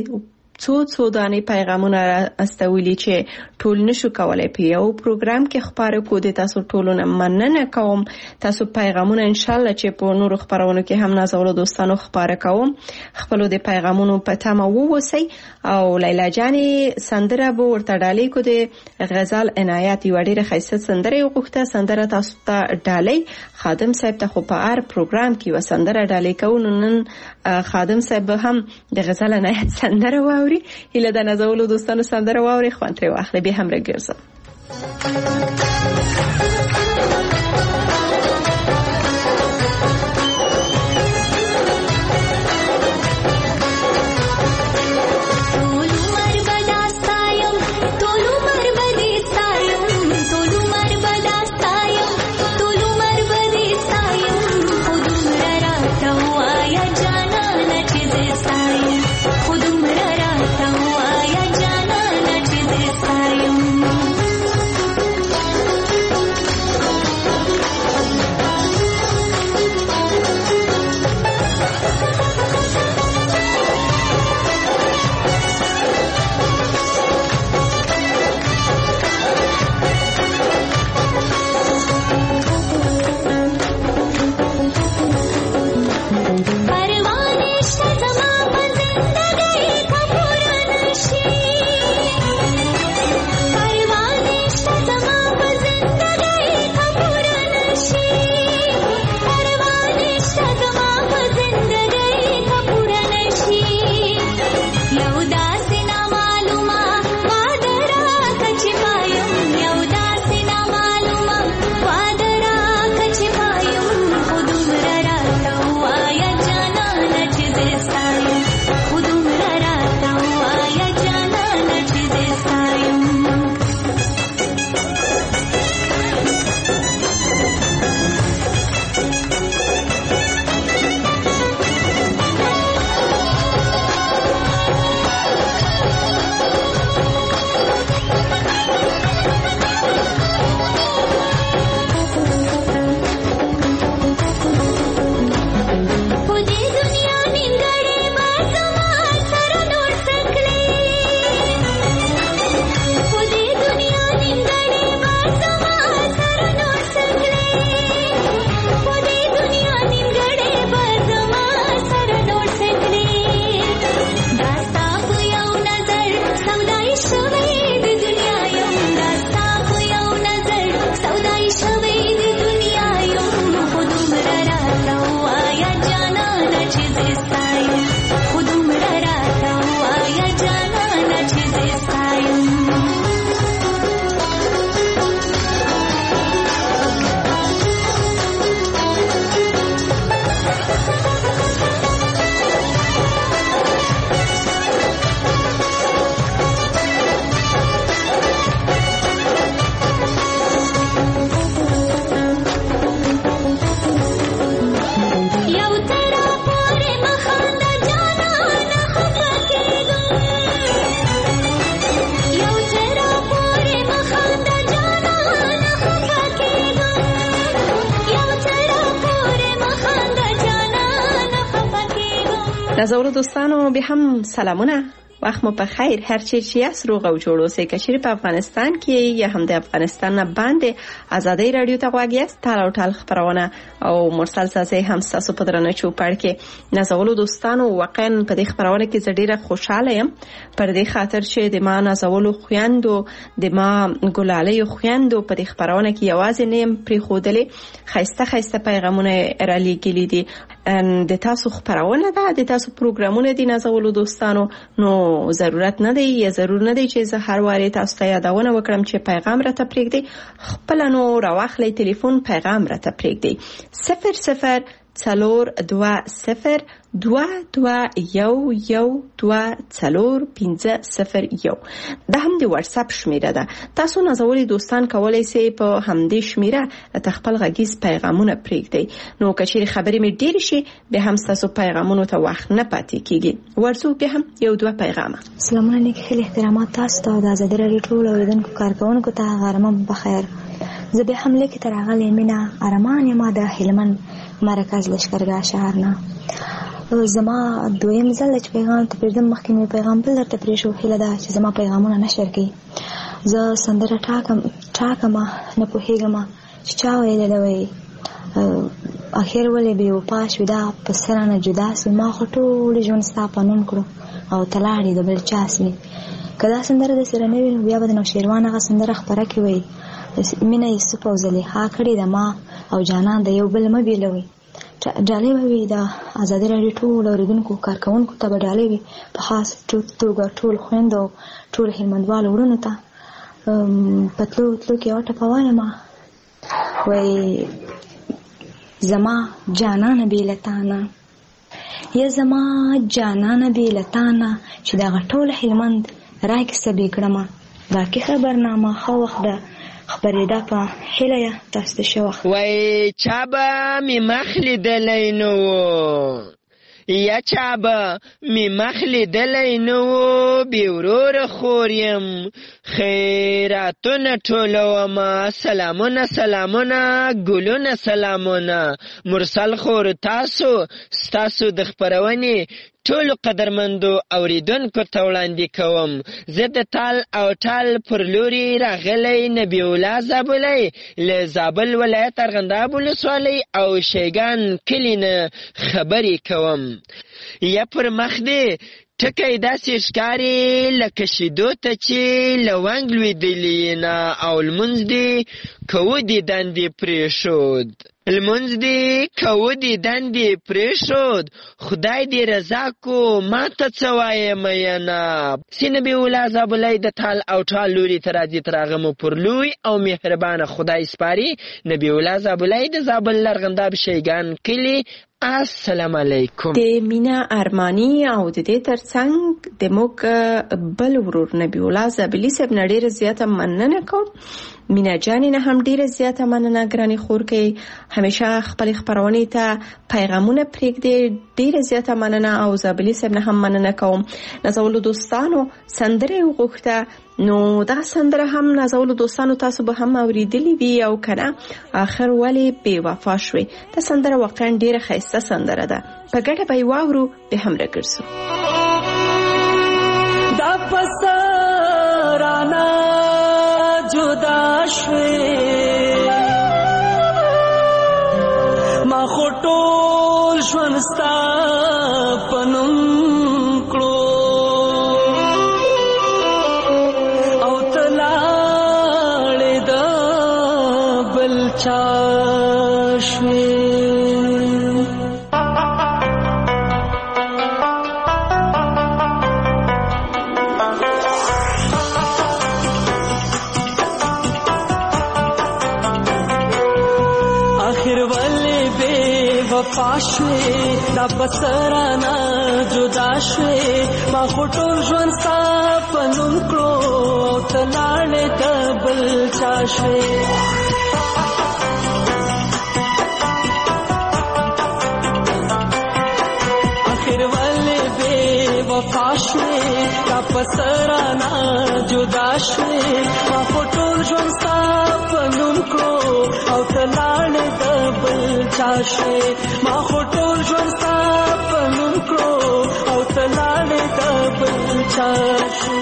څو دانې پیغامونه استولي چې ټول نشو کولای په یو پروګرام کې خبرو کو. د تاسو ټولونه مننه کوم. تاسو پیغامونه ان شاء الله چې په نورو خبرونو کې هم نازولو دوستانو خبره کوم. خپل د پیغامونو په تمه ووسی. او لیلا جانې سندره به ورته ډالۍ کو. د غزال عنایت یو ډېره ښایسته سندره یو غوښته سندره تاسو ته ډالۍ. خادم صاحب ته خو په هر پروګرام کې و سندره ډالۍ کوو. نن خادم صاحب هم د غزال عنایت سندره واوري. هیله د نازولو دوستانو سندره واوري. خوند ترې واخلئ. بیا هم راګرځم. Thank you. نازولو دوستانو به هم سلامونه، وخت مو په خیر. هر چیرې چې یاست روغ او جوړ اوسئ. که چیرې په افغانستان کې یا هم د افغانستان نه باندې ازادۍ رادیو ته غوږ یاست، ټال او ټال خپرونه او مرسل ساسي هم ستاسو په درنه چوپړ کې. نازولو دوستانو واقعا په دې خپرونه کې زه ډیره خوشاله یم پر دې خاطر چې د ما نازولو خویندو، د ما ګلالیو خویندو په دې خپرونه کې یوازې نه یم پرېښودلې، ښایسته ښایسته پیغامونه رالیږلي دي. د تاسو خپرونه ده، د تاسو پروګرامونه دي نازولو دوستانو، نو ضرورت نه دی یا ضرور نه دی چې زه هر واره تاسو ته یادونه وکړم چې پیغام راته پرېږدئ. خپل نو راواخلئ تلیفون، پیغام راته پرېږدئ. 004202211204 دا هم د واتس اپ شمیره ده. تاسو نازولي دوستان کولای شئ په همدې شمیره ته خپل غږیز پیغامونه پرېږدئ. نو که چیرې خبرې مې ډېرې شي به هم تاسو پیغامونو ته وخت نه پاتې کیږي. ورڅو به هم یو دوه پیغامه. سلامونه، نیک خیلی احترامات تاسو ته د آزادۍ راډیو ټول اوریدونکو کارکونکو ته غرمه بخیر. زه به هم لیکې تر راغلې مینا ارمان یم د هلمند مرکز لشکرګاه شهر نه. زما دویم ځل چې پیغام ته پرېږدم، مخکې مې پیغام بل درته پرېښو. هیله ده چې زما پیغامونه نشر کړي. زه سندره ټاکم نه پوهېږم چې چا ویلې وی اخر ولې بې وفا شوې، دا په سره نه جدا سوې، ما خو ټول ژوند ستا په نوم کړو او ته لاړې د بل چا سوې. که دا سندره د سره نه وي نو بیا به د نوشیروان هغه سندره خپره کې وي مینه یوسف او زلیخا کړې ده ما او جانان د یو بل مه بېلوئ. ډالۍ به وي د ازادۍ راډیو ټول اوریدونکو کارکوونکو ته به ډالۍ وي، په خاص توګه ټول خویندو او ټول هلمندوالو وروڼو ته. په تلو کې یوه ټپه وایم، وایي زما جانانه بې له تانه، یا زما جانانه بې له تانه چې دغه ټول هلمند راکیسه بې کړمه. باقي خبرنامه ښه وخت ده خبرېده په هیله یا تاسو ته ښه وخت. وای چا به مې مخ لیدلی نه و، یا چا به مې مخ لیدلی نه و، بې وروره خور یم خیراتونه ټولومه. سلامونه سلامونه ګلونه سلامونه مرسل خور تاسو ستاسو د خپرونې ټولو قدرمندو اوریدونکو ته وړاندې کوم. زه د تال او ټال پر لوري راغلی نبی الله زابلی له زابل ولایت ارغنداب ولسوالۍ او شیګان کلي نه خبرې کوم. یا پر مخ دی ټکی داسې ښکاري لکه شیدو ته چې لونګ لوېدلي نه، او لمونځ دې کوو دې دندې پرېښود، لمونځ دې کوو دې دندې پرېښود، خدای دې رضا کو ما ته څه وایې مینه. نبی الله زابلی د تال او ټال لوري ته راځي، تر هغه مو پر لوی او مهربانه خدای سپاري. نبی الله زابلی د زابل ارغنداب شیګان کلي. السلام علیکم. د مینا ارمانی او د دې ترڅنګ د موږ بل ورور نبی الله زابلی صاحب نه ډیره زیاته مننه کوم. مینا جانې نه هم ډیره زیاته مننه ګرانې خور کې همیشه خپل خبرونه ته پیغامونه پرېږدي، ډیره زیاته مننه. او زابلی صاحب نه هم مننه کوم. نازولو دوستانو سندره وغوښته، نو دا سندره هم نازولو دوستانو تاسو به هم اوریدلی وي او کنه، آخر ولی بې وفا شوي. دا سندره واقعا ډیره ښایسته سندره ده، په ګډه به یې واورو، به هم راګرځو. دا پسرانه جدا شوي ما خو ټول ژوند ستا په نوم کړو او ته لاړې د بل چا شوې. پاشوي دا بسرانا جدا شوي ما خو ټول ژوند ستا په نوم کړو او ته لاړې د بل چا شوي. اخر ولې بې وفا شوي دا بسرانا جدا شوي ما خو ټول ژوند ستا په نوم کړو او ته لاړې د بل چا شوي. ما خو ټول ژوند ستا په نوم کړو چاشو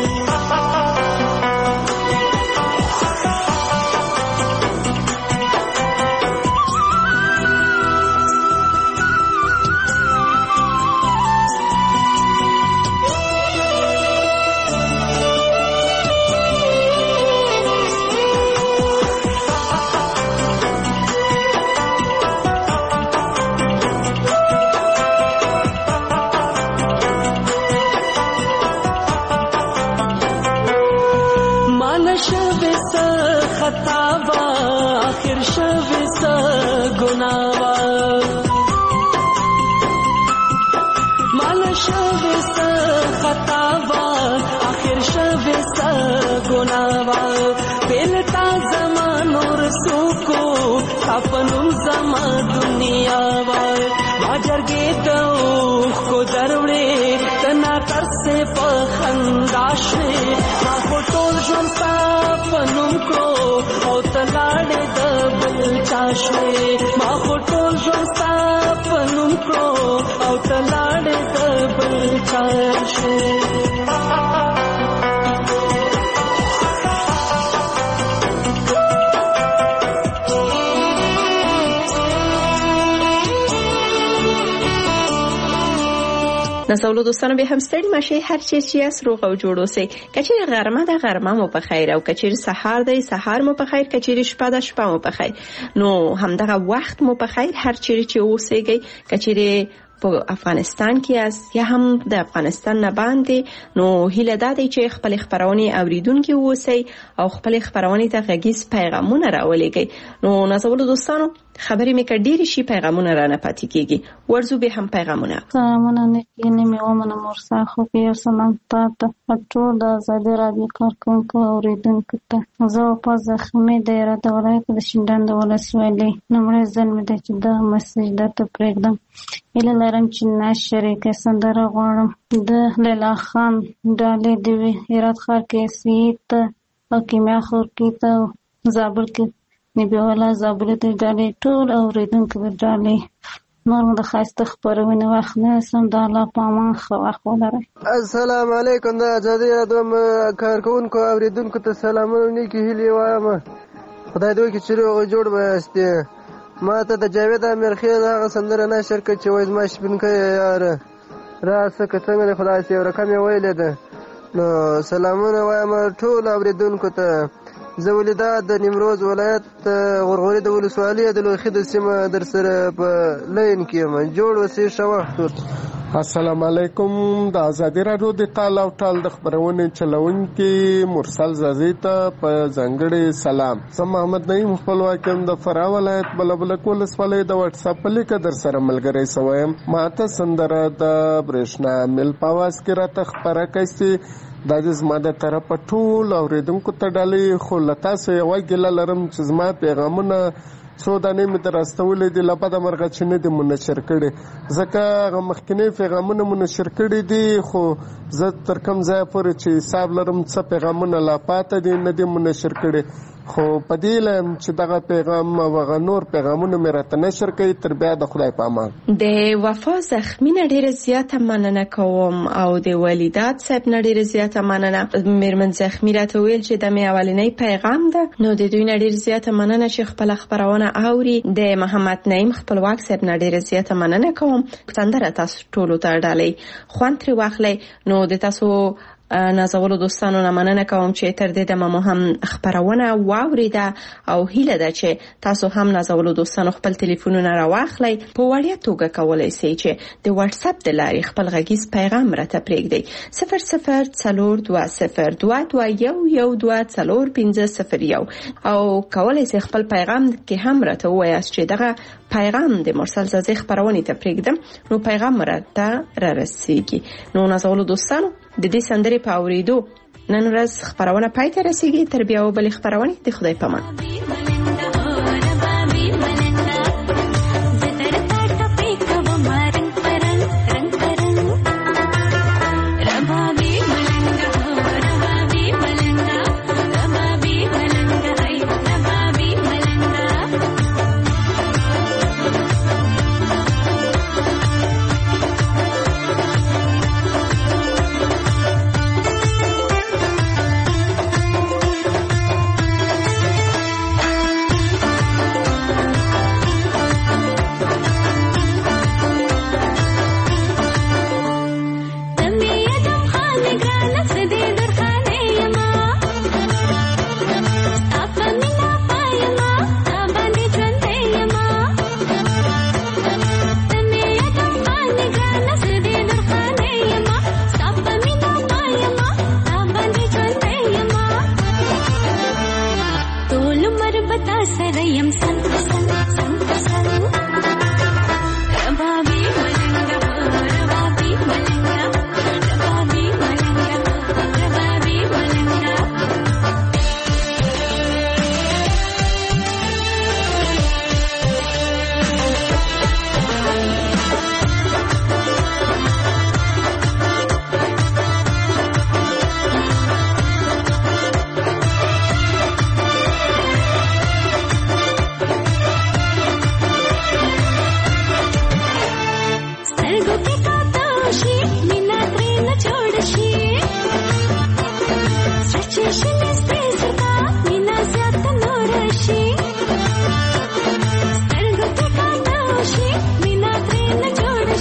अपनों जमा दुनिया वाल बाजरगे तो को दरवड़े तना तरसे पखंदाशे माखो टोल जोंता अपनों को ओ तलाड़े दबल चाशे माखो टोल जोंता अपनों को ओ तलाड़े दबल चाशे نسولو دوستانو به هم ستړي مشه هر چیز چې اس روغ او جوړ اوسئ کچېر غرمه د غرمه مو په خیر او کچېر سحر دی سحر مو په خیر کچېر شپه د شپه مو په خیر نو همدغه وخت مو په خیر هر چیرې چې اوسئ کچېر په افغانستان کې است یا هم د افغانستان نه باندې نو هیله ده چې خپل خبرونه اوریدونکو اوسئ او خپل خبرونه ته غږیز پیغامونه راولېږئ نو نازولو دوستانو خبرې مې کډېری شي پیغامونه را نه پاتې کیږي ورزو به هم پیغامونه سلامونه نه مې ومنه مرسا خو په سلام تاسو ټول د آزادي رادیو کارکونکو اوریدونکو ته زه په زخمي دایره د ولایت د شینډان د ولسوالۍ نمبر ځل مې د چې د مسیج درته پرېږدم اله لرم چې نشری کې سندره غواړم د لیلا خان ډالې دی هرات ښار کې سیت او کیمیا خور کې ته زابل کې نبیوالا زابل ته ډالې ټول اوریدونکو ته ډالې نور د خاصه خبرونه وخت نه سم د الله پامان خو ولري السلام علیکم د آزادي رادیو کارکونکو اوریدونکو ته سلامونه کې هیله وایم خدای دې کې چیرې جوړ واسته ما ته د جاوید امیر خیل هغه سندره نشر کړ چې وایي ما شپون کې یار راسه که څنګه خدای سي رقم یې ویل ده نو سلامونه وایم ټول اوریدونکو ته زه ولیدات د نیمروز ولایت غورغوري د ولسوالۍ د لوخي د سیمه در سره په لین کې یم جوړ وسی شوه السلام علیکم د آزادي رادیو د ټال او ټال د خبرونه چلونکي مرسل زازي ته په ځنګړې سلام زه محمد نعیم خپلواکم د فراه ولایت بلبلک ولسوالۍ د واتس اپ لیک در سره ملګری سویم ماته سندره د برېښنا مل پاواز کې را تخبره کوي دا زما د طرفه ټول اوریدونکو ته ډالې خو لتا سه یو ګله لرم چې زما پیغامونه څو دانې مې درستولې دي لپاره د مرغه چې نه دي منشر کړي ځکه هغه مخکینی پیغامونه منشر کړي دي خو زه تر کوم ځای پورې چې حساب لرم څه پیغامونه لا پاته دي نه دي منشر کړي خو په دې لم چې دغه پیغام او نور پیغامونه مې راته نشر کړي تر بیا د خدای په امان د وفا زخمینه ډیره زیاته مننه کوم او د ولیدات صاحب نه ډیره زیاته مننه میرمن زخمی راته ویل چې د مې اولنۍ پیغام ده نو د دوی نه ډیره زیاته مننه چې خپل خبرونه اوري د محمد نعیم خپلواک صاحب نه ډیره زیاته مننه کوم تندره تاسو ټول ته ډالې خوان تر واخلې نو د تاسو نازولو دوستانو نه مننه کوم چې تر دې دمه مو هم خبرونه واوریده او هیله ده چې تاسو هم نازولو دوستانو خپل ټلیفونونه راواخلئ په وړیا توګه کولای شئ چې د واتس اپ د لارې خپل غږیز پیغام راته پرېږدئ 002022112450 او کولای شئ خپل پیغام کې هم راته ووایاست چې دغه پیغام د مرسل زازي خبرونه ته پرېږدم نو پیغام راته را رسیږي نو نازولو دوستانو د دې سندرې په اوریدو نن ورځ خبرونه پای ته رسیږي تر بیا بل خبرونه د خدای په امان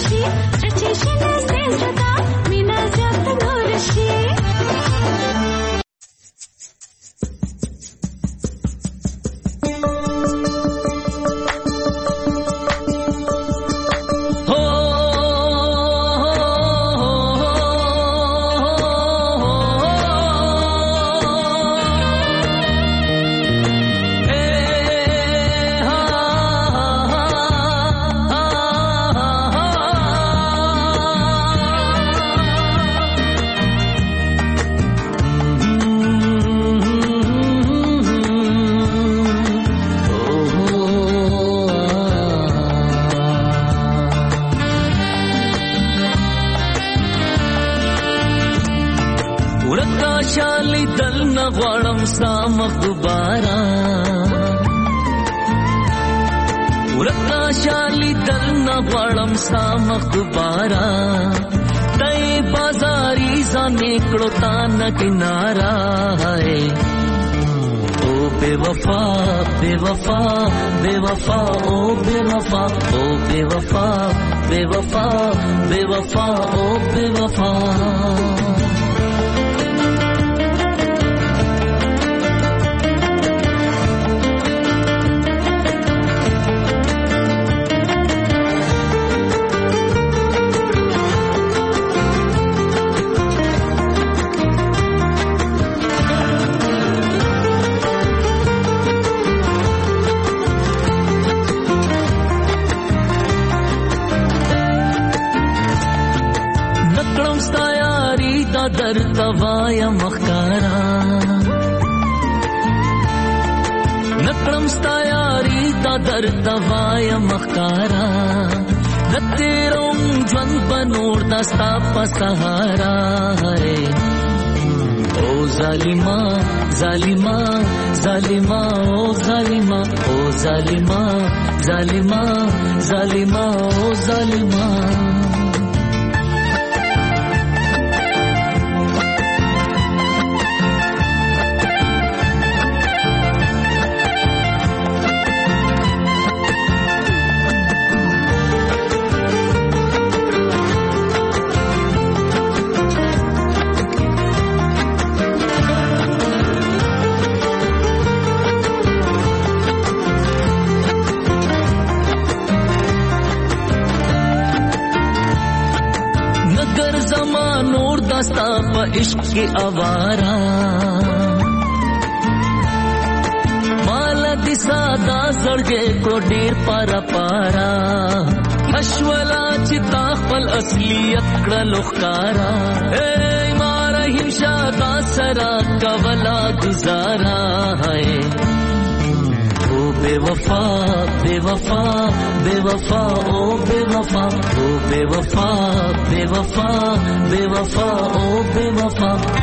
شي چې شنه سنجدا مینا زیات نور شي किनारा है ओ बेवफा बेवफा बेवफा ओ बेवफा ओ बेवफा बेवफा बेवफा ओ बेवफा در توایا مخکارا نکړم ستا یاري دا در توایا مخکارا دتیروم ژوند بنور دستا په سهارا او ظالما ظالما ظالما او ظالما او ظالما ظالما ظالما او ظالما इश्क की आवारा माला दिसा दा जड़गे को डेर पारा पारा अश्वला चिता पल असलियत कडलुखकारा ए मारा हिंसा दा सरा कवला गुजारा है ओ बेवफा बेवफा बेवफा ओ बेवफा ओ बेवफा बेवफा बेवफा ओ बेवफा